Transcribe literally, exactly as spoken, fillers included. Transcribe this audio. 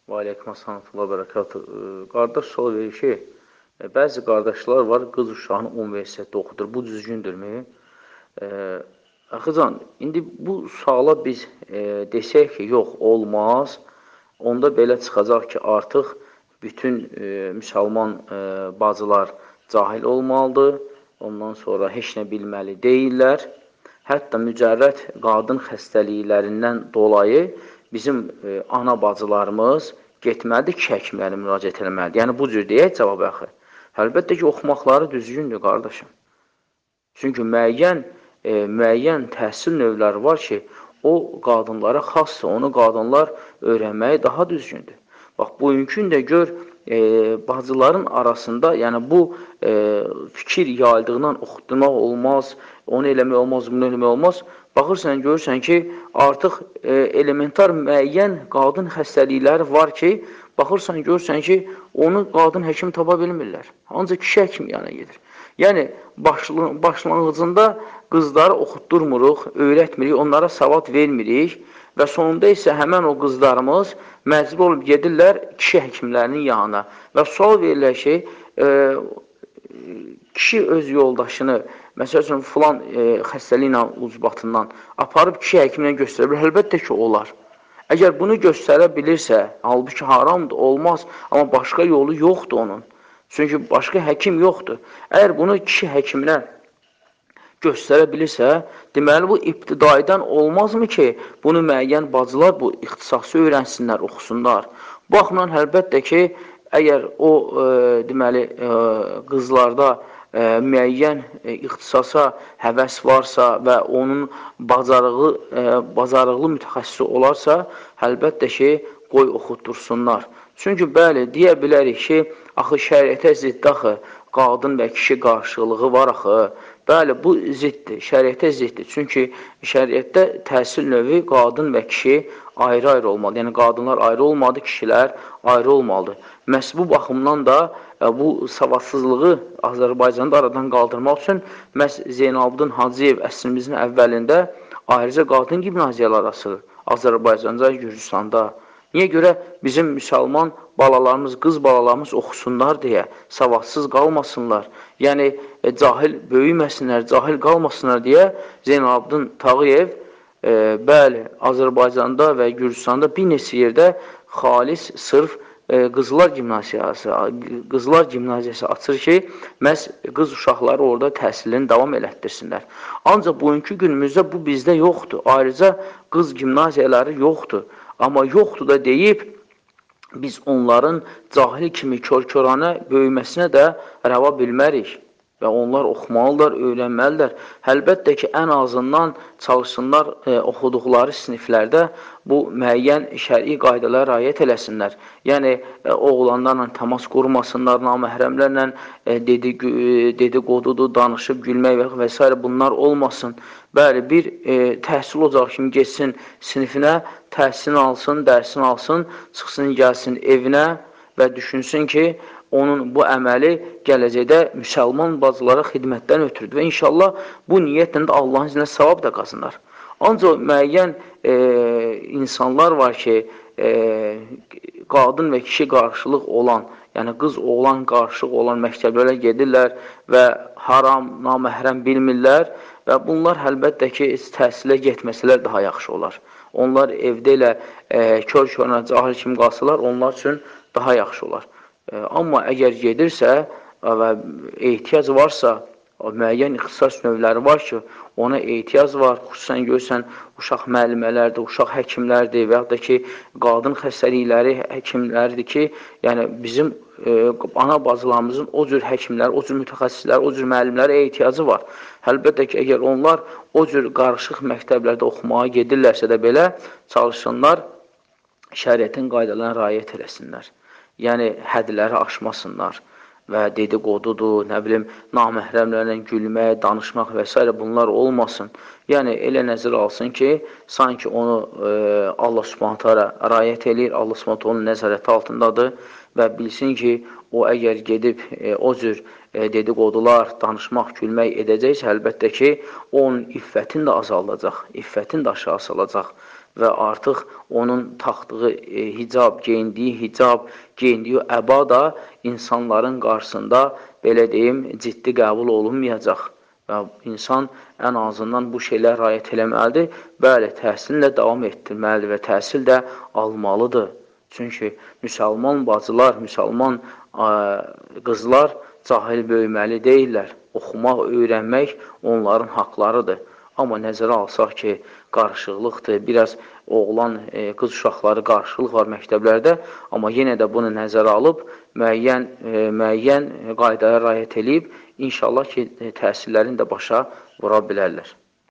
Və aleykum assalam və bərəkatuhu. Qardaş sual verir ki, bəzi qardaşlar var, qız uşağını universitetdə oxudur. Bu düzgündürmü? Axıcan, indi bu suala biz e, desək ki, yox, olmaz. Onda belə çıxacaq ki, artıq bütün e, müsəlman e, bacılar cahil olmalıdır. Ondan sonra heç nə bilməli deyirlər. Hətta mücərrəd qadın xəstəliklərindən dolayı bizim e, ana bacılarımız getməlidir ki, həkimlərə müraciət eləməlidir. Yəni, bu cür deyək cavab axı. Əlbəttə ki, oxumaqları düzgündür, qardaşım. Çünki müəyyən, e, müəyyən təhsil növləri var ki, o qadınlara xassdır, onu qadınlar öyrənməyi daha düzgündür. Bax, bugünkü də gör, e, bacıların arasında, yəni bu e, fikir yayıldığından oxutmaq olmaz, onu eləmək olmaz, bunu eləmək olmaz. Baxırsan, görürsən ki, artıq e, elementar müəyyən qadın xəstəlikləri var ki, baxırsan, görürsən ki, onu qadın həkim tapa bilmirlər. Ancaq kişi həkim yana gedir. Yəni, başlanğıcında qızları oxutdurmuruq, öyrətmirik, onlara savad vermirik və sonunda isə həmən o qızlarımız məcbur olub gedirlər kişi həkimlərinin yanına və sual verirlər ki, e, kişi öz yoldaşını, məsəl üçün, filan e, xəstəliklə ucbatından aparıb kişi həkiminə göstərə bilir. Əlbəttə ki, olar. Əgər bunu göstərə bilirsə, halbuki haramdır, olmaz, amma başqa yolu yoxdur onun. Çünki başqa həkim yoxdur. Əgər bunu kişi həkiminə göstərə bilirsə, deməli, bu ibtidaidən olmazmı ki, bunu müəyyən bacılar bu ixtisası öyrənsinlər, oxusunlar. Bu baxımdan, əlbəttə ki, əgər o, e, deməli, e, qızlarda e, müəyyən e, ixtisasa həvəs varsa və onun bacarığı, e, bacarıqlı mütəxəssisi olarsa, əlbəttə ki, qoy oxutdursunlar. Çünki, bəli, deyə bilərik ki, axı şəriətə ziddə axı, qadın və kişi qarşılığı var axı. Bəli, bu ziddir, şəriətə ziddir. Çünki şəriətdə təhsil növü qadın və kişi ayrı-ayrı olmalı. Yəni, qadınlar ayrı olmalıdır, kişilər ayrı olmalıdır. Məhz bu baxımdan da bu savadsızlığı Azərbaycanda aradan qaldırmaq üçün məhz Zeynalabdin Hacıyev əsrimizin əvvəlində ayrıca qadın gimnaziyaları açılır. Azərbaycanda, Gürcüstanda. Niyə görə bizim müsəlman balalarımız, qız balalarımız oxusunlar deyə, savadsız qalmasınlar, yəni e, cahil böyüməsinlər, cahil qalmasınlar deyə Zeynalabdin Tağıyev, e, bəli, Azərbaycanda və Gürcüstanda bir neçə yerdə xalis, sırf e, qızlar gimnaziyası, qızlar gimnaziyası açır ki, məhz qız uşaqları orada təhsilini davam elətdirsinlər. Ancaq bugünkü günümüzdə bu bizdə yoxdur. Ayrıca qız gimnaziyaları yoxdur. Amma yoxdur da deyib, biz onların cahil kimi kör-köranə böyüməsinə də rəva bilmərik. Və onlar oxumalıdırlar, öyrənməlidirlər. Əlbəttə ki, ən azından çalışsınlar e, oxuduqları siniflərdə bu müəyyən şəri qaydalara riayət eləsinlər. Yəni, e, oğlanlarla təmas qurmasınlar, naməhrəmlərlə e, dedi-qodudur, danışıb gülmək və, və s. bunlar olmasın. Bəli, bir e, təhsil ocağı kimi geçsin sinifinə, təhsilini alsın, dərsini alsın, çıxsın, gəlsin evinə və düşünsün ki, onun bu əməli gələcəkdə müsəlman bacılara xidmətdən ötürüdür. Və inşallah bu niyyətlə də Allahın izinə savab da qazanır. Ancaq müəyyən e, insanlar var ki, e, qadın və kişi qarşılıq olan, yəni qız oğlan qarşılıq olan məktəblərə gedirlər və haram, naməhrəm bilmirlər və bunlar əlbəttə ki, təhsilə getməsələr daha yaxşı olar. Onlar evdə ilə e, kör-körünə cahil kimi qalsalar, onlar üçün daha yaxşı olar. Amma əgər gedirsə və ehtiyac varsa, müəyyən ixtisas növləri var ki, ona ehtiyac var, xüsusən görürsən, uşaq müəllimələrdir, uşaq həkimlərdir və yaxud da ki, qadın xəstəlikləri həkimləridir ki, yəni bizim e, ana bacılarımızın o cür həkimlər, o cür mütəxəssislər, o cür müəllimlərə ehtiyacı var. Əlbəttə ki, əgər onlar o cür qarışıq məktəblərdə oxumağa gedirlərsə də belə, çalışsınlar, şəriətin qaydalarına riayət eləsinlər. Yəni, hədləri aşmasınlar və dedi-qodudur, nə bilim, naməhrəmlərlə gülmək, danışmaq və s. bunlar olmasın. Yəni, elə nəzər alsın ki, sanki onu e, Allah Subhanahu taala riayət eləyir, Allah Subhanahu taala onun nəzarəti altındadır və bilsin ki, o əgər gedib e, o cür e, dedi-qodular, danışmaq, gülmək edəcəksə, əlbəttə ki, onun iffətini də azaldacaq, iffətini də aşağı salacaq. və artıq onun taxdığı e, hicab, geyindiyi hicab, geyindiyi əba da insanların qarşısında, belə deyim, ciddi qəbul olunmayacaq. Və insan ən azından bu şeylər rayət eləməlidir. Bəli, təhsillə davam etdirməlidir və təhsil də almalıdır. Çünki müsəlman bacılar, müsəlman ə, qızlar cahil böyüməli deyirlər. Oxumaq, öyrənmək onların haqlarıdır. Amma nəzərə alsaq ki, qarışıqlıqdır, biraz oğlan, e, qız uşaqları qarışıqlıq var məktəblərdə, amma yenə də bunu nəzərə alıb, müəyyən, e, müəyyən qaydaya riayət edib, inşallah ki, təhsillərini də başa vura bilərlər.